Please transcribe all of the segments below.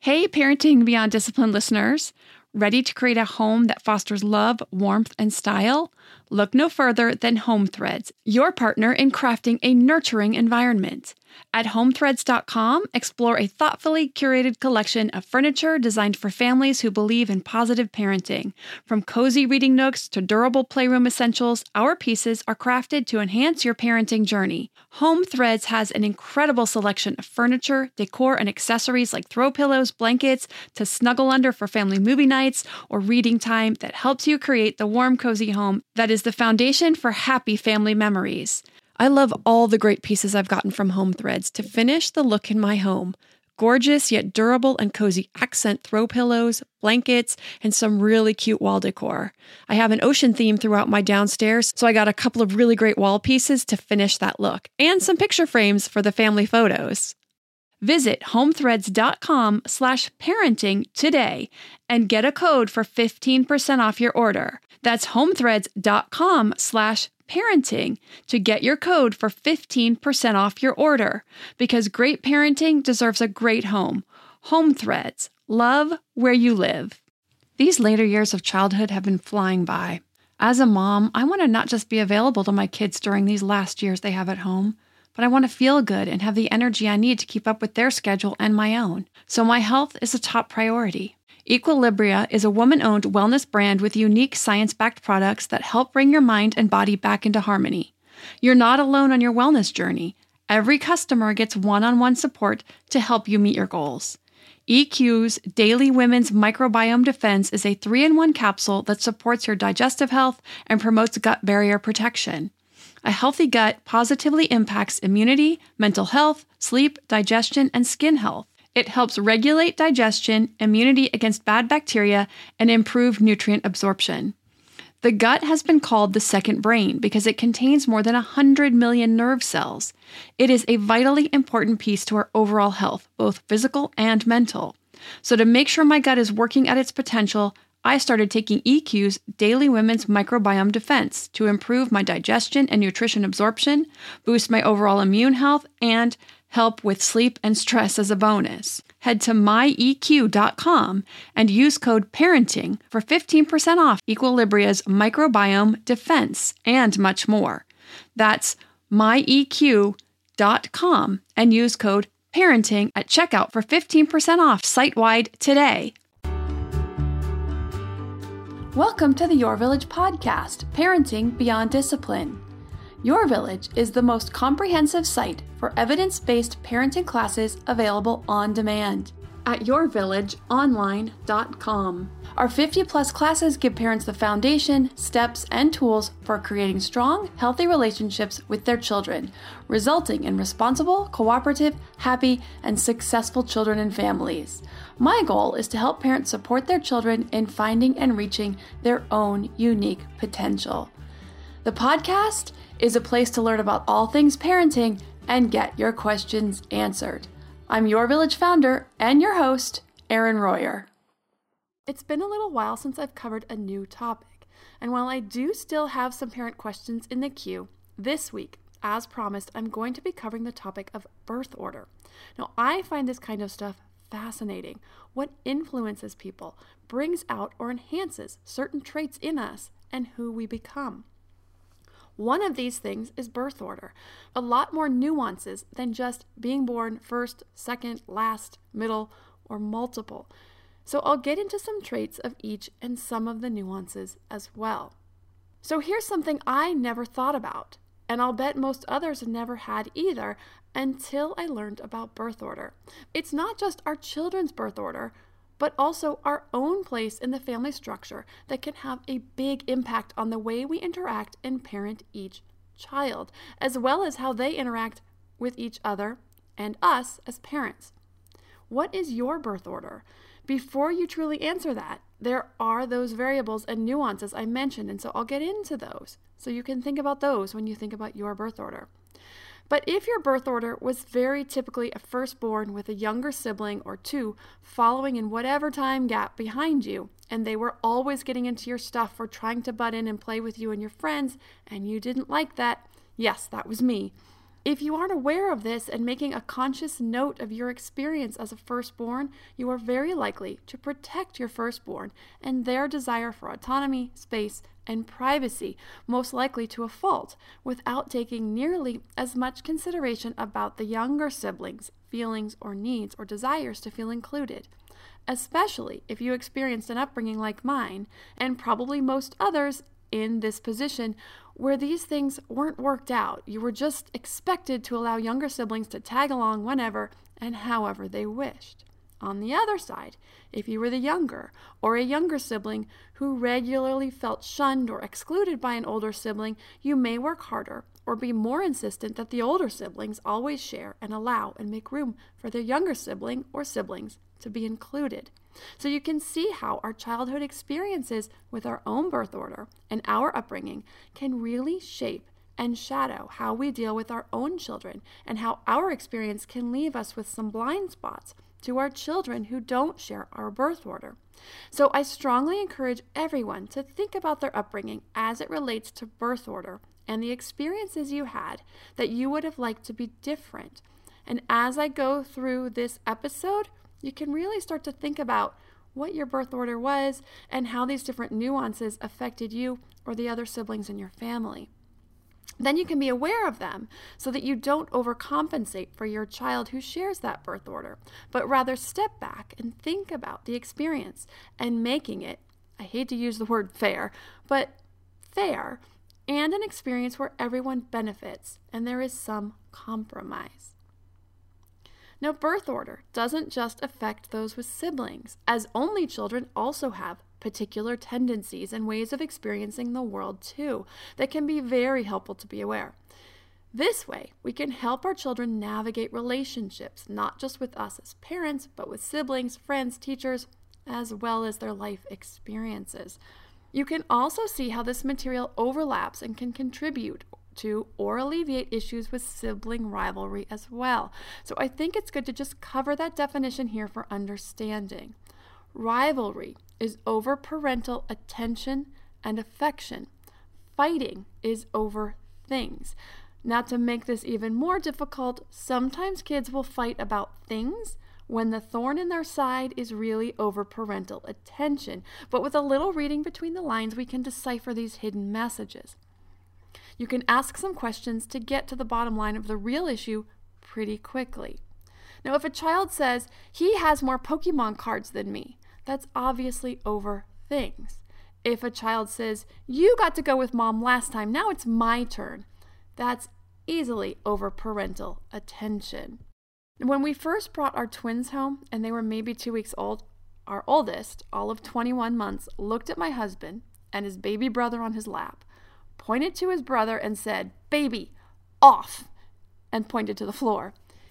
Hey, Parenting Beyond Discipline listeners. Ready to create a home that fosters love, warmth, and style? Look no further than Home Threads, your partner in crafting a nurturing environment. At HomeThreads.com, explore a thoughtfully curated collection of furniture designed for families who believe in positive parenting. From cozy reading nooks to durable playroom essentials, our pieces are crafted to enhance your parenting journey. Home Threads has an incredible selection of furniture, decor, and accessories like throw pillows, blankets, to snuggle under for family movie nights or reading time that helps you create the warm, cozy home that is the foundation for happy family memories. I love all the great pieces I've gotten from Home Threads to finish the look in my home. Gorgeous yet durable and cozy accent throw pillows, blankets, and some really cute wall decor. I have an ocean theme throughout my downstairs, so I got a couple of really great wall pieces to finish that look, and some picture frames for the family photos. Visit homethreads.com/parenting today and get a code for 15% off your order. That's homethreads.com/parenting to get your code for 15% off your order, because great parenting deserves a great home. Home Threads. Love where you live. These later years of childhood have been flying by. As a mom, I want to not just be available to my kids during these last years they have at home, but I want to feel good and have the energy I need to keep up with their schedule and my own. So my health is a top priority. Equilibria is a woman-owned wellness brand with unique science-backed products that help bring your mind and body back into harmony. You're not alone on your wellness journey. Every customer gets one-on-one support to help you meet your goals. EQ's Daily Women's Microbiome Defense is a 3-in-1 capsule that supports your digestive health and promotes gut barrier protection. A healthy gut positively impacts immunity, mental health, sleep, digestion, and skin health. It helps regulate digestion, immunity against bad bacteria, and improve nutrient absorption. The gut has been called the second brain because it contains more than 100 million nerve cells. It is a vitally important piece to our overall health, both physical and mental. So to make sure my gut is working at its potential, I started taking EQ's Daily Women's Microbiome Defense to improve my digestion and nutrition absorption, boost my overall immune health, and help with sleep and stress as a bonus. Head to myeq.com and use code PARENTING for 15% off Equilibria's Microbiome Defense and much more. That's myeq.com and use code PARENTING at checkout for 15% off site-wide today. Welcome to the Your Village podcast, Parenting Beyond Discipline. Your Village is the most comprehensive site for evidence-based parenting classes available on demand at yourvillageonline.com. Our 50-plus classes give parents the foundation, steps, and tools for creating strong, healthy relationships with their children, resulting in responsible, cooperative, happy, and successful children and families. My goal is to help parents support their children in finding and reaching their own unique potential. The podcast is a place to learn about all things parenting and get your questions answered. I'm Your Village founder and your host, Erin Royer. It's been a little while since I've covered a new topic, and while I do still have some parent questions in the queue, this week, as promised, I'm going to be covering the topic of birth order. Now, I find this kind of stuff fascinating. What influences people, brings out or enhances certain traits in us, and who we become. One of these things is birth order. A lot more nuances than just being born first, second, last, middle, or multiple. So I'll get into some traits of each and some of the nuances as well. So here's something I never thought about, and I'll bet most others never had either until I learned about birth order. It's not just our children's birth order, but also our own place in the family structure that can have a big impact on the way we interact and parent each child, as well as how they interact with each other and us as parents. What is your birth order? Before you truly answer that, there are those variables and nuances I mentioned, and so I'll get into those so you can think about those when you think about your birth order. But if your birth order was very typically a firstborn with a younger sibling or two following in whatever time gap behind you, and they were always getting into your stuff or trying to butt in and play with you and your friends, and you didn't like that, yes, that was me, If you aren't aware of this and making a conscious note of your experience as a firstborn, you are very likely to protect your firstborn and their desire for autonomy, space, and privacy, most likely to a fault, without taking nearly as much consideration about the younger siblings' feelings or needs or desires to feel included. Especially if you experienced an upbringing like mine, and probably most others in this position, where these things weren't worked out. You were just expected to allow younger siblings to tag along whenever and however they wished. On the other side, if you were the younger or a younger sibling who regularly felt shunned or excluded by an older sibling, you may work harder or be more insistent that the older siblings always share and allow and make room for their younger sibling or siblings to be included. So you can see how our childhood experiences with our own birth order and our upbringing can really shape and shadow how we deal with our own children, and how our experience can leave us with some blind spots to our children who don't share our birth order. So I strongly encourage everyone to think about their upbringing as it relates to birth order and the experiences you had that you would have liked to be different. And as I go through this episode, you can really start to think about what your birth order was and how these different nuances affected you or the other siblings in your family. Then you can be aware of them so that you don't overcompensate for your child who shares that birth order, but rather step back and think about the experience and making it, I hate to use the word fair, but fair, and an experience where everyone benefits and there is some compromise. Now, birth order doesn't just affect those with siblings, as only children also have particular tendencies and ways of experiencing the world too that can be very helpful to be aware. This way, we can help our children navigate relationships, not just with us as parents, but with siblings, friends, teachers, as well as their life experiences. You can also see how this material overlaps and can contribute to or alleviate issues with sibling rivalry as well. So I think it's good to just cover that definition here for understanding. Rivalry is over parental attention and affection. Fighting is over things. Now, to make this even more difficult, sometimes kids will fight about things when the thorn in their side is really over parental attention. But with a little reading between the lines, we can decipher these hidden messages. You can ask some questions to get to the bottom line of the real issue pretty quickly. Now, if a child says, he has more Pokemon cards than me, that's obviously over things. If a child says, you got to go with mom last time, now it's my turn, that's easily over parental attention. When we first brought our twins home and they were maybe 2 weeks old, our oldest, all of 21 months, looked at my husband and his baby brother on his lap, pointed to his brother and said, baby, off, and pointed to the floor.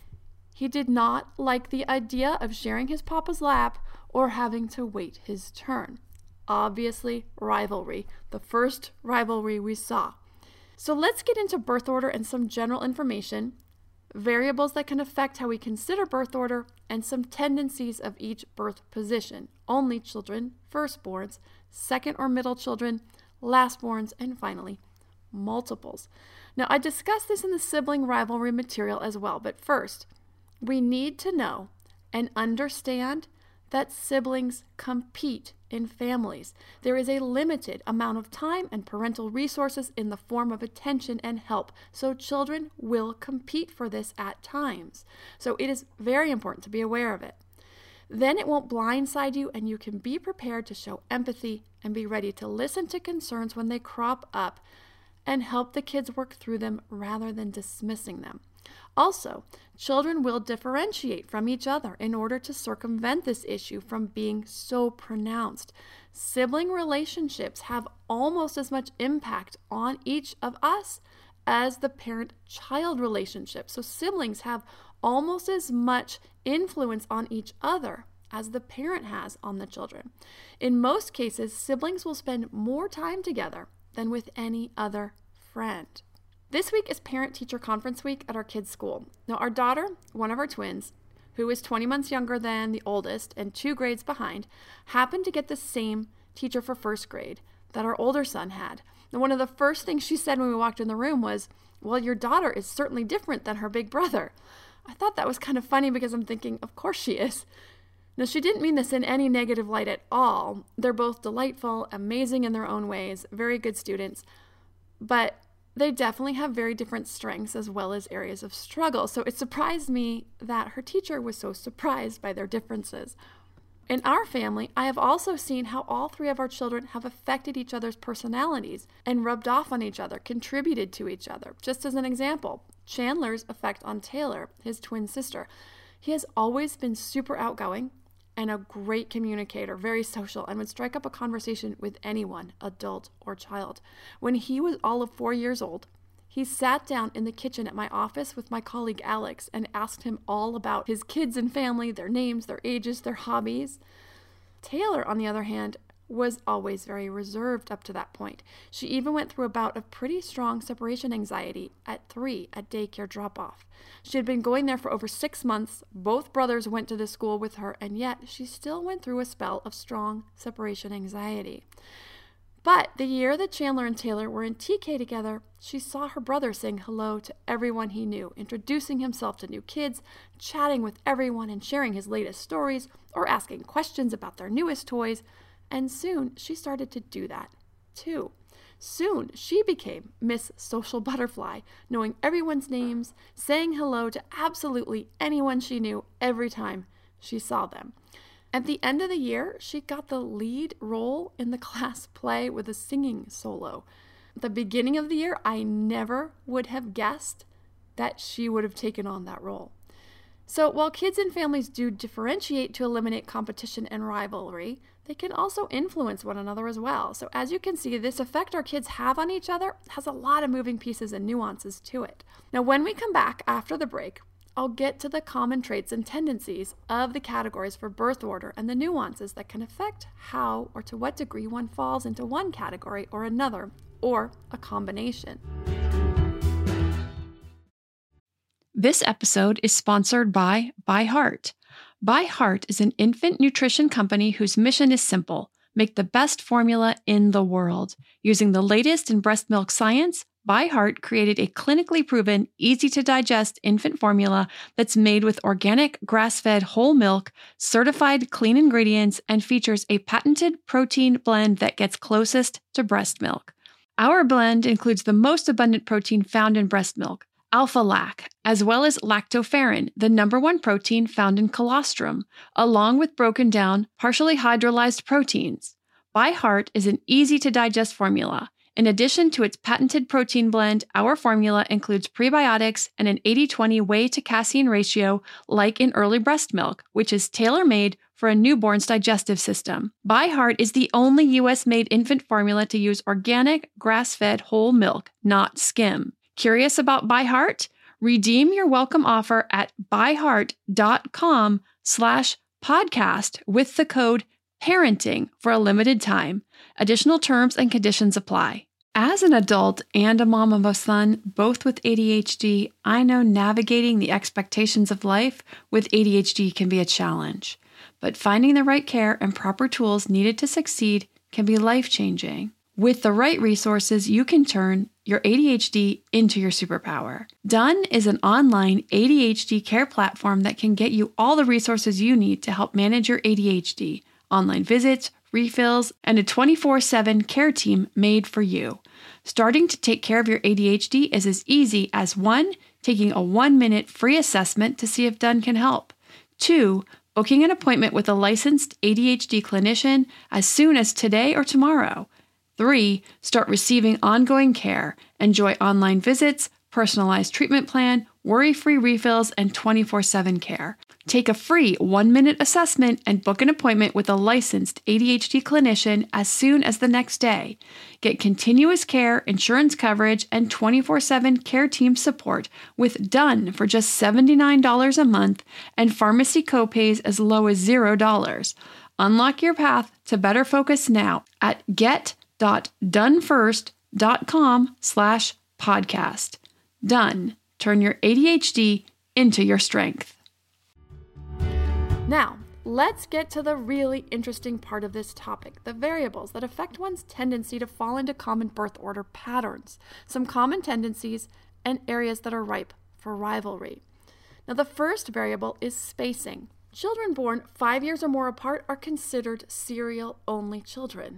He did not like the idea of sharing his papa's lap or having to wait his turn. Obviously, rivalry, the first rivalry we saw. So let's get into birth order and some general information, variables that can affect how we consider birth order, and some tendencies of each birth position: only children, firstborns, second or middle children, lastborns, and finally, multiples. Now, I discussed this in the sibling rivalry material as well, but first, we need to know and understand that siblings compete in families. There is a limited amount of time and parental resources in the form of attention and help, so children will compete for this at times. So it is very important to be aware of it. Then it won't blindside you, and you can be prepared to show empathy and be ready to listen to concerns when they crop up and help the kids work through them rather than dismissing them. Also, children will differentiate from each other in order to circumvent this issue from being so pronounced. Sibling relationships have almost as much impact on each of us as the parent-child relationship. So siblings have almost as much influence on each other as the parent has on the children. In most cases, siblings will spend more time together than with any other friend. This week is parent-teacher conference week at our kids' school. Now, our daughter, one of our twins, who is 20 months younger than the oldest and 2 grades behind, happened to get the same teacher for first grade that our older son had. Now, one of the first things she said when we walked in the room was, well, your daughter is certainly different than her big brother. I thought that was kind of funny because I'm thinking, of course she is. Now, she didn't mean this in any negative light at all. They're both delightful, amazing in their own ways, very good students, but they definitely have very different strengths as well as areas of struggle. So it surprised me that her teacher was so surprised by their differences. In our family, I have also seen how all three of our children have affected each other's personalities and rubbed off on each other, contributed to each other. Just as an example, Chandler's effect on Taylor, his twin sister. He has always been super outgoing and a great communicator, very social, and would strike up a conversation with anyone, adult or child. When he was all of 4 years old, he sat down in the kitchen at my office with my colleague Alex and asked him all about his kids and family, their names, their ages, their hobbies. Taylor, on the other hand, was always very reserved up to that point. She even went through a bout of pretty strong separation anxiety at 3 at daycare drop-off. She had been going there for over 6 months. Both brothers went to the school with her, and yet she still went through a spell of strong separation anxiety. But the year that Chandler and Taylor were in TK together, she saw her brother saying hello to everyone he knew, introducing himself to new kids, chatting with everyone and sharing his latest stories, or asking questions about their newest toys. And soon she started to do that, too. Soon she became Miss Social Butterfly, knowing everyone's names, saying hello to absolutely anyone she knew every time she saw them. At the end of the year, she got the lead role in the class play with a singing solo. At the beginning of the year, I never would have guessed that she would have taken on that role. So while kids and families do differentiate to eliminate competition and rivalry, they can also influence one another as well. So as you can see, this effect our kids have on each other has a lot of moving pieces and nuances to it. Now, when we come back after the break, I'll get to the common traits and tendencies of the categories for birth order and the nuances that can affect how or to what degree one falls into one category or another, or a combination. This episode is sponsored by ByHeart. ByHeart is an infant nutrition company whose mission is simple: make the best formula in the world. Using the latest in breast milk science, ByHeart created a clinically proven, easy-to-digest infant formula that's made with organic, grass-fed whole milk, certified clean ingredients, and features a patented protein blend that gets closest to breast milk. Our blend includes the most abundant protein found in breast milk, alpha-lac, as well as lactoferrin, the #1 protein found in colostrum, along with broken down, partially hydrolyzed proteins. ByHeart is an easy-to-digest formula. In addition to its patented protein blend, our formula includes prebiotics and an 80-20 whey to casein ratio like in early breast milk, which is tailor-made for a newborn's digestive system. ByHeart is the only U.S.-made infant formula to use organic, grass-fed whole milk, not skim. Curious about ByHeart? Redeem your welcome offer at byheart.com/podcast with the code PARENTING for a limited time. Additional terms and conditions apply. As an adult and a mom of a son, both with ADHD, I know navigating the expectations of life with ADHD can be a challenge. But finding the right care and proper tools needed to succeed can be life-changing. With the right resources, you can turn your ADHD into your superpower. Done is an online ADHD care platform that can get you all the resources you need to help manage your ADHD. Online visits, refills, and a 24/7 care team made for you. Starting to take care of your ADHD is as easy as 1, taking a 1-minute free assessment to see if Done can help. 2, booking an appointment with a licensed ADHD clinician as soon as today or tomorrow. 3, start receiving ongoing care. Enjoy online visits, personalized treatment plan, worry-free refills, and 24/7 care. Take a free 1-minute assessment and book an appointment with a licensed ADHD clinician as soon as the next day. Get continuous care, insurance coverage, and 24/7 care team support with Done for just $79 a month and pharmacy copays as low as $0. Unlock your path to better focus now at get.donefirst.com/podcast. Done. Turn your ADHD into your strength. Now, let's get to the really interesting part of this topic, the variables that affect one's tendency to fall into common birth order patterns. Some common tendencies and areas that are ripe for rivalry. Now, the first variable is spacing. Children born 5 years or more apart are considered serial-only children.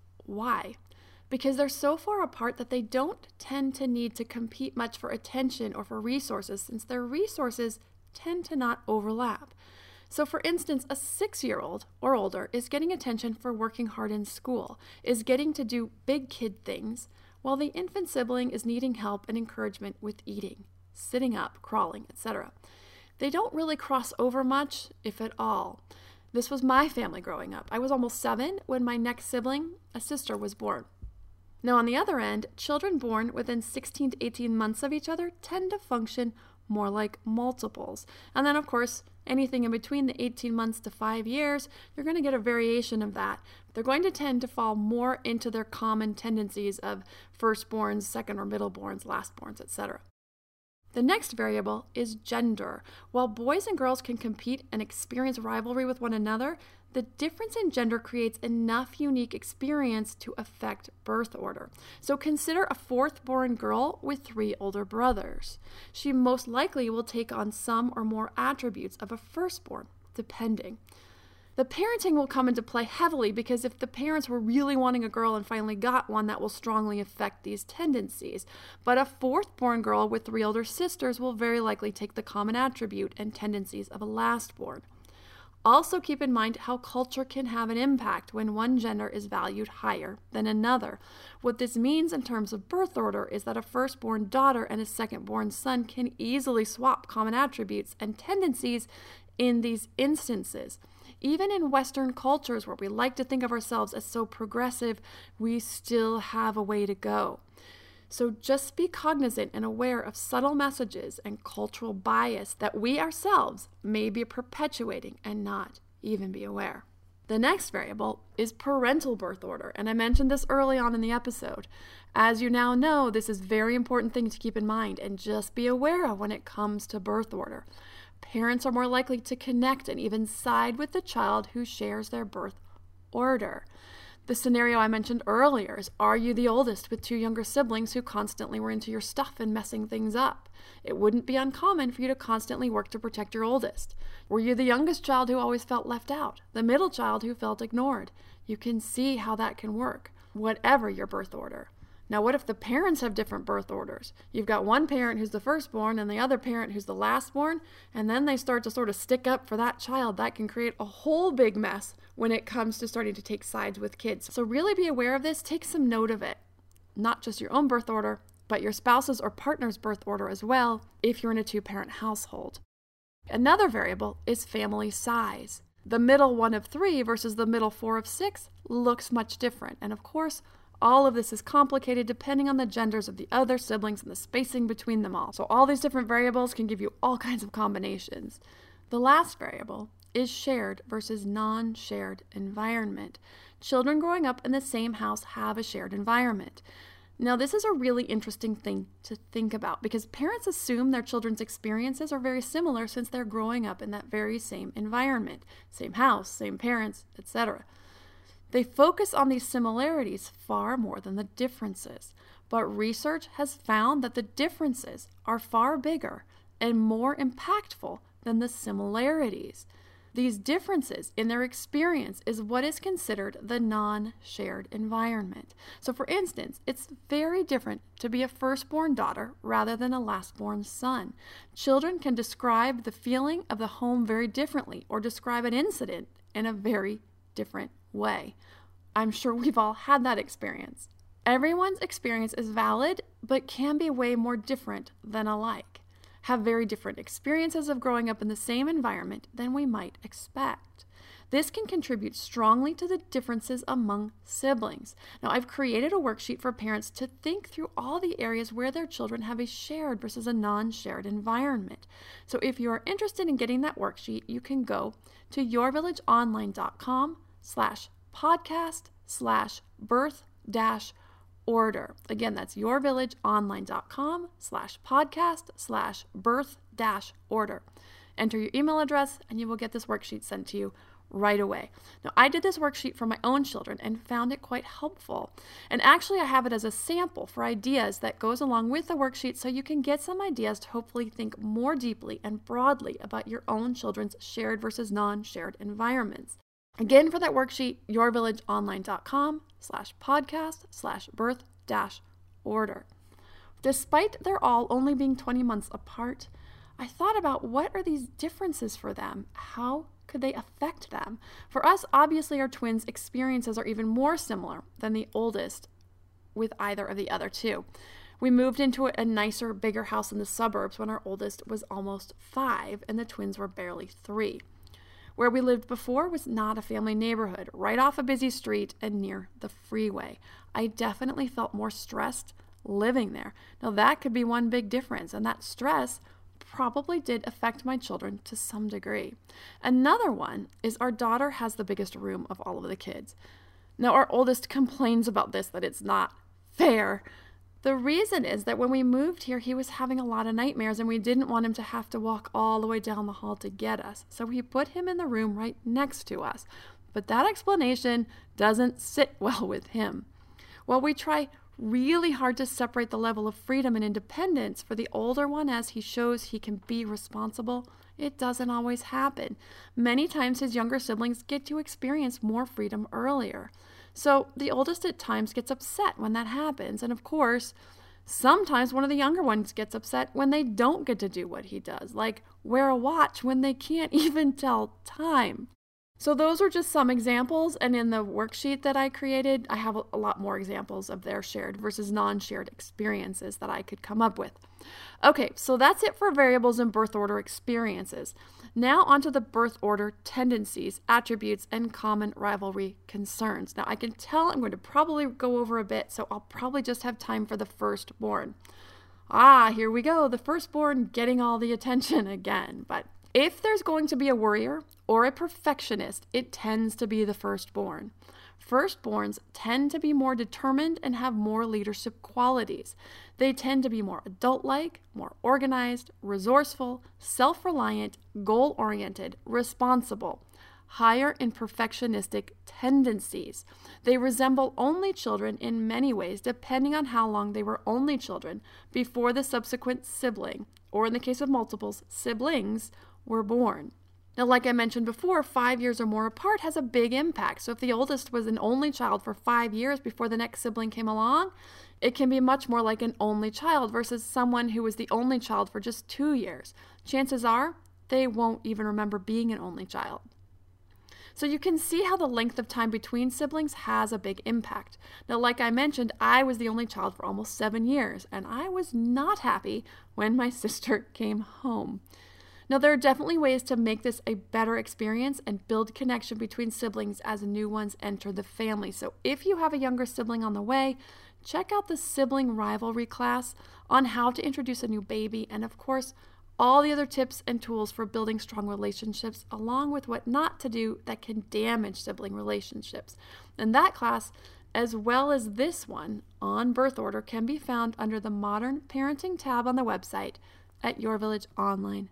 Why? Because they're so far apart that they don't tend to need to compete much for attention or for resources, since their resources tend to not overlap. So for instance, a 6-year-old or older is getting attention for working hard in school, is getting to do big kid things, while the infant sibling is needing help and encouragement with eating, sitting up, crawling, etc. They don't really cross over much, if at all. This was my family growing up. I was almost 7 when my next sibling, a sister, was born. Now on the other end, children born within 16 to 18 months of each other tend to function more like multiples. And then of course, anything in between the 18 months to 5 years, you're going to get a variation of that. They're going to tend to fall more into their common tendencies of firstborns, second or middleborns, lastborns, etc. The next variable is gender. While boys and girls can compete and experience rivalry with one another, the difference in gender creates enough unique experience to affect birth order. So consider a 4th-born girl with 3 older brothers. She most likely will take on some or more attributes of a firstborn, depending. The parenting will come into play heavily because if the parents were really wanting a girl and finally got one, that will strongly affect these tendencies. But a 4th-born girl with 3 older sisters will very likely take the common attribute and tendencies of a last-born. Also keep in mind how culture can have an impact when one gender is valued higher than another. What this means in terms of birth order is that a firstborn daughter and a second-born son can easily swap common attributes and tendencies in these instances. Even in Western cultures where we like to think of ourselves as so progressive, we still have a way to go. So just be cognizant and aware of subtle messages and cultural bias that we ourselves may be perpetuating and not even be aware. The next variable is parental birth order, and I mentioned this early on in the episode. As you now know, this is a very important thing to keep in mind and just be aware of when it comes to birth order. Parents are more likely to connect and even side with the child who shares their birth order. The scenario I mentioned earlier is, are you the oldest with 2 younger siblings who constantly were into your stuff and messing things up? It wouldn't be uncommon for you to constantly work to protect your oldest. Were you the youngest child who always felt left out? The middle child who felt ignored? You can see how that can work, whatever your birth order. Now, what if the parents have different birth orders? You've got one parent who's the firstborn and the other parent who's the lastborn, and then they start to sort of stick up for that child. That can create a whole big mess when it comes to starting to take sides with kids. So really be aware of this. Take some note of it. Not just your own birth order, but your spouse's or partner's birth order as well, if you're in a 2-parent household. Another variable is family size. The middle 1 of 3 versus the middle 4 of 6 looks much different. And of course, all of this is complicated depending on the genders of the other siblings and the spacing between them all. So all these different variables can give you all kinds of combinations. The last variable is shared versus non-shared environment. Children growing up in the same house have a shared environment. Now, this is a really interesting thing to think about because parents assume their children's experiences are very similar since they're growing up in that very same environment, same house, same parents, etc. They focus on these similarities far more than the differences, but research has found that the differences are far bigger and more impactful than the similarities. These differences in their experience is what is considered the non-shared environment. So for instance, it's very different to be a firstborn daughter rather than a lastborn son. Children can describe the feeling of the home very differently or describe an incident in a very different way. I'm sure we've all had that experience. Everyone's experience is valid, but can be way more different than alike. Have very different experiences of growing up in the same environment than we might expect. This can contribute strongly to the differences among siblings. Now, I've created a worksheet for parents to think through all the areas where their children have a shared versus a non-shared environment. So if you are interested in getting that worksheet, you can go to yourvillageonline.com/podcast/birth-order. Again, that's yourvillageonline.com/podcast/birth-order. Enter your email address and you will get this worksheet sent to you right away. Now, I did this worksheet for my own children and found it quite helpful. And actually, I have it as a sample for ideas that goes along with the worksheet so you can get some ideas to hopefully think more deeply and broadly about your own children's shared versus non-shared environments. Again, for that worksheet, yourvillageonline.com/podcast/birth-order. Despite their all only being 20 months apart, I thought about what are these differences for them? How could they affect them? For us, obviously, our twins' experiences are even more similar than the oldest with either of the other two. We moved into a nicer, bigger house in the suburbs when our oldest was almost 5 and the twins were barely 3. Where we lived before was not a family neighborhood, right off a busy street and near the freeway. I definitely felt more stressed living there. Now, that could be one big difference, and that stress probably did affect my children to some degree. Another one is our daughter has the biggest room of all of the kids. Now, our oldest complains about this, that it's not fair. The reason is that when we moved here, he was having a lot of nightmares and we didn't want him to have to walk all the way down the hall to get us. So we put him in the room right next to us. But that explanation doesn't sit well with him. While we try really hard to separate the level of freedom and independence for the older one as he shows he can be responsible, it doesn't always happen. Many times his younger siblings get to experience more freedom earlier. So the oldest at times gets upset when that happens. And of course, sometimes one of the younger ones gets upset when they don't get to do what he does, like wear a watch when they can't even tell time. So those are just some examples, and in the worksheet that I created, I have a lot more examples of their shared versus non-shared experiences that I could come up with. Okay, so that's it for variables and birth order experiences. Now onto the birth order tendencies, attributes, and common rivalry concerns. Now I can tell I'm going to probably go over a bit, so I'll probably just have time for the firstborn. Here we go, the firstborn getting all the attention again, but if there's going to be a worrier or a perfectionist, it tends to be the firstborn. Firstborns tend to be more determined and have more leadership qualities. They tend to be more adult-like, more organized, resourceful, self-reliant, goal-oriented, responsible, higher in perfectionistic tendencies. They resemble only children in many ways, depending on how long they were only children before the subsequent sibling, or in the case of multiples, siblings, were born. Now, like I mentioned before, 5 years or more apart has a big impact. So if the oldest was an only child for 5 years before the next sibling came along, it can be much more like an only child versus someone who was the only child for just 2 years. Chances are they won't even remember being an only child. So you can see how the length of time between siblings has a big impact. Now, like I mentioned, I was the only child for almost 7 years, and I was not happy when my sister came home. Now, there are definitely ways to make this a better experience and build connection between siblings as new ones enter the family. So if you have a younger sibling on the way, check out the sibling rivalry class on how to introduce a new baby, and of course, all the other tips and tools for building strong relationships, along with what not to do that can damage sibling relationships. And that class, as well as this one on birth order, can be found under the Modern Parenting tab on the website at yourvillageonline.com.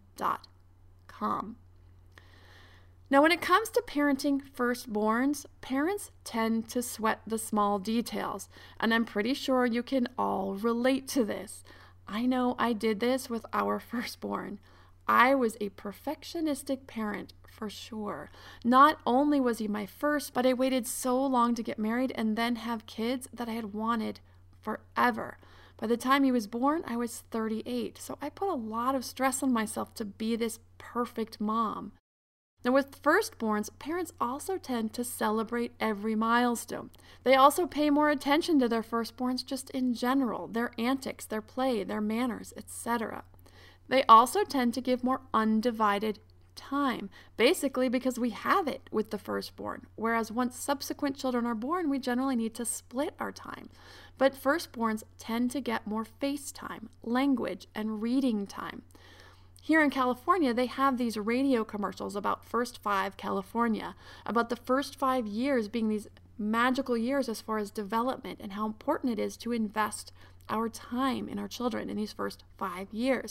Now, when it comes to parenting firstborns, parents tend to sweat the small details, and I'm pretty sure you can all relate to this. I know I did this with our firstborn. I was a perfectionistic parent for sure. Not only was he my first, but I waited so long to get married and then have kids that I had wanted forever. By the time he was born, I was 38, so I put a lot of stress on myself to be this perfect mom. Now, with firstborns, parents also tend to celebrate every milestone. They also pay more attention to their firstborns just in general, their antics, their play, their manners, etc. They also tend to give more undivided time, basically because we have it with the firstborn, whereas once subsequent children are born, we generally need to split our time. But firstborns tend to get more face time, language, and reading time. Here in California, they have these radio commercials about First 5 California, about the first 5 years being these magical years as far as development and how important it is to invest our time in our children in these first 5 years.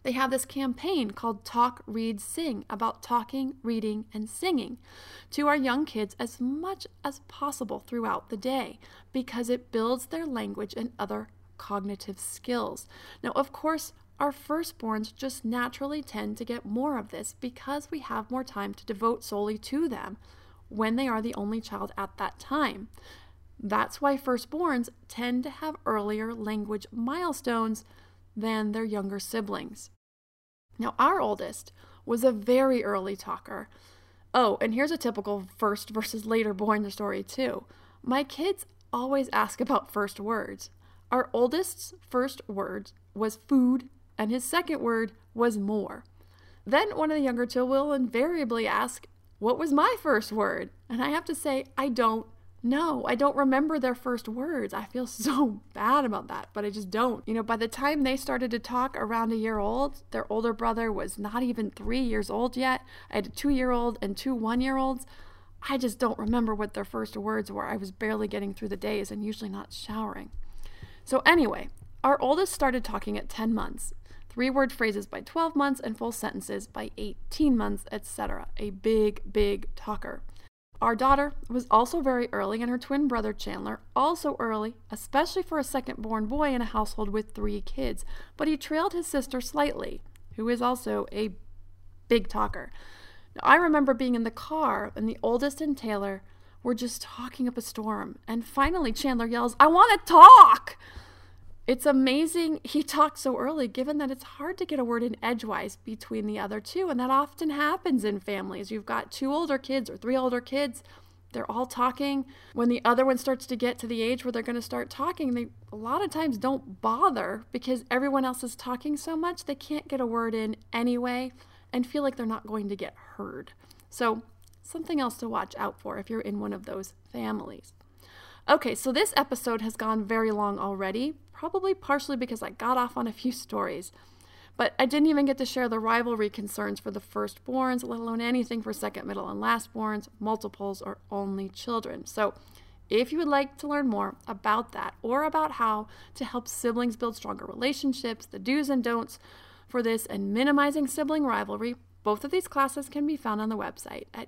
They have this campaign called Talk, Read, Sing about talking, reading, and singing to our young kids as much as possible throughout the day because it builds their language and other cognitive skills. Now, of course, our firstborns just naturally tend to get more of this because we have more time to devote solely to them when they are the only child at that time. That's why firstborns tend to have earlier language milestones than their younger siblings. Now, our oldest was a very early talker. Oh, and here's a typical first versus later born story too. My kids always ask about first words. Our oldest's first word was food, and his second word was more. Then one of the younger two will invariably ask, what was my first word? And I have to say, I don't know. I don't remember their first words. I feel so bad about that, but I just don't. By the time they started to talk around a year old, their older brother was not even 3 years old yet. I had a 2-year-old and 2 1-year-olds. I just don't remember what their first words were. I was barely getting through the days and usually not showering. So anyway, our oldest started talking at 10 months, 3-word phrases by 12 months, and full sentences by 18 months, etc. A big, big talker. Our daughter was also very early, and her twin brother Chandler also early, especially for a second-born boy in a household with 3 kids, but he trailed his sister slightly, who is also a big talker. Now, I remember being in the car, and the oldest and Taylor were just talking up a storm, and finally Chandler yells, "I want to talk!" It's amazing he talked so early, given that it's hard to get a word in edgewise between the other two, and that often happens in families. You've got 2 older kids or 3 older kids, they're all talking. When the other one starts to get to the age where they're going to start talking, they a lot of times don't bother because everyone else is talking so much they can't get a word in anyway and feel like they're not going to get heard. So something else to watch out for if you're in one of those families. Okay, so this episode has gone very long already, probably partially because I got off on a few stories. But I didn't even get to share the rivalry concerns for the firstborns, let alone anything for second, middle, and lastborns, multiples, or only children. So if you would like to learn more about that or about how to help siblings build stronger relationships, the do's and don'ts for this, and minimizing sibling rivalry, both of these classes can be found on the website at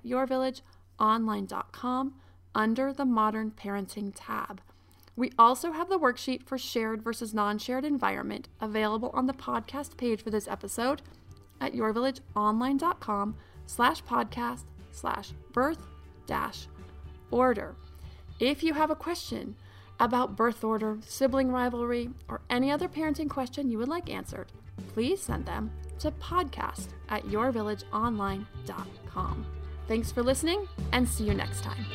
yourvillageonline.com under the Modern Parenting tab. We also have the worksheet for shared versus non-shared environment available on the podcast page for this episode at yourvillageonline.com/podcast/birth-order. If you have a question about birth order, sibling rivalry, or any other parenting question you would like answered, please send them to podcast@yourvillageonline.com. Thanks for listening, and see you next time.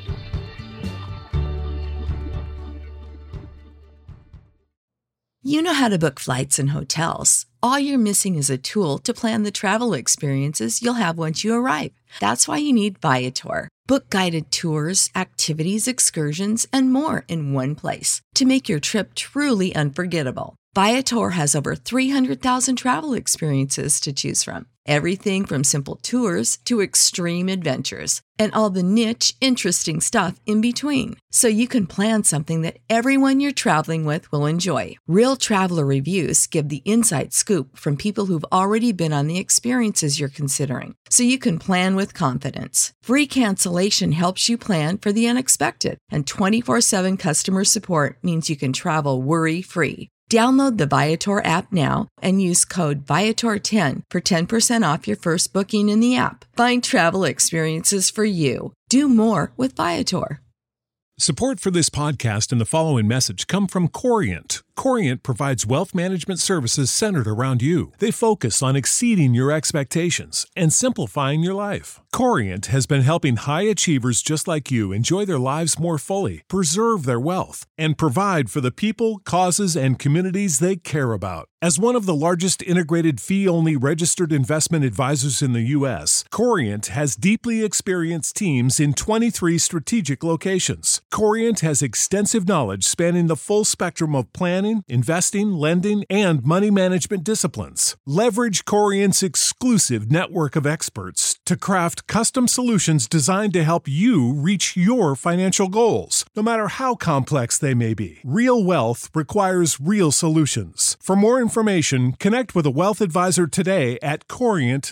You know how to book flights and hotels. All you're missing is a tool to plan the travel experiences you'll have once you arrive. That's why you need Viator. Book guided tours, activities, excursions, and more in one place to make your trip truly unforgettable. Viator has over 300,000 travel experiences to choose from. Everything from simple tours to extreme adventures and all the niche, interesting stuff in between. So you can plan something that everyone you're traveling with will enjoy. Real traveler reviews give the inside scoop from people who've already been on the experiences you're considering. So you can plan with confidence. Free cancellation helps you plan for the unexpected. And 24/7 customer support means you can travel worry-free. Download the Viator app now and use code Viator10 for 10% off your first booking in the app. Find travel experiences for you. Do more with Viator. Support for this podcast and the following message come from Corient. Corient provides wealth management services centered around you. They focus on exceeding your expectations and simplifying your life. Corient has been helping high achievers just like you enjoy their lives more fully, preserve their wealth, and provide for the people, causes, and communities they care about. As one of the largest integrated fee-only registered investment advisors in the U.S., Corient has deeply experienced teams in 23 strategic locations. Corient has extensive knowledge spanning the full spectrum of planning, planning, investing, lending, and money management disciplines. Leverage Corient's exclusive network of experts to craft custom solutions designed to help you reach your financial goals, no matter how complex they may be. Real wealth requires real solutions. For more information, connect with a wealth advisor today at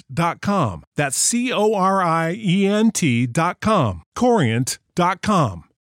Corient.com. That's Corient.com. Corient.com.